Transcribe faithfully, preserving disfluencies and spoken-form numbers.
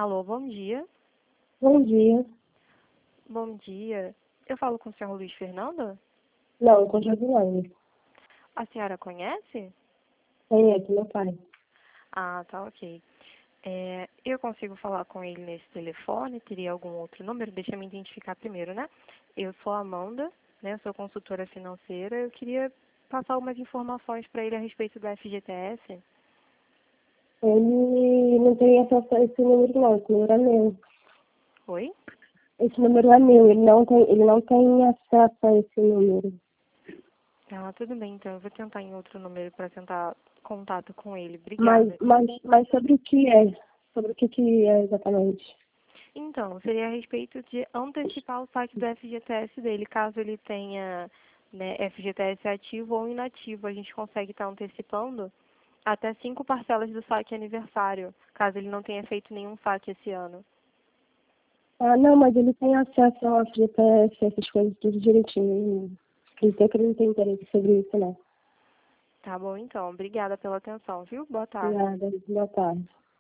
Alô, bom dia. Bom dia. Bom dia. Eu falo com o senhor Luiz Fernando? Não, com Josilane. A senhora conhece? Conheço meu pai. Ah, tá ok. É, eu consigo falar com ele nesse telefone? Teria algum outro número? Deixa eu me identificar primeiro, né? Eu sou a Amanda, né? Eu sou consultora financeira. Eu queria passar algumas informações para ele a respeito do F G T S. Ele não tem acesso a esse número não, esse número é meu. Oi? Esse número é meu, ele não tem, ele não tem acesso a esse número. Ah, tudo bem, então. Eu vou tentar em outro número para tentar contato com ele. Mas, Obrigada. mas, mas sobre o que é? Sobre o que que é exatamente? Então, seria a respeito de antecipar o saque do F G T S dele, caso ele tenha, né, F G T S ativo ou inativo. A gente consegue estar antecipando até cinco parcelas do saque aniversário, caso ele não tenha feito nenhum saque esse ano. Ah, não, mas ele tem acesso ao F G T S, essas coisas tudo direitinho. Ele tem que ele não tem interesse sobre isso, não. Tá bom, então. Obrigada pela atenção, viu? Boa tarde. Nada, boa tarde.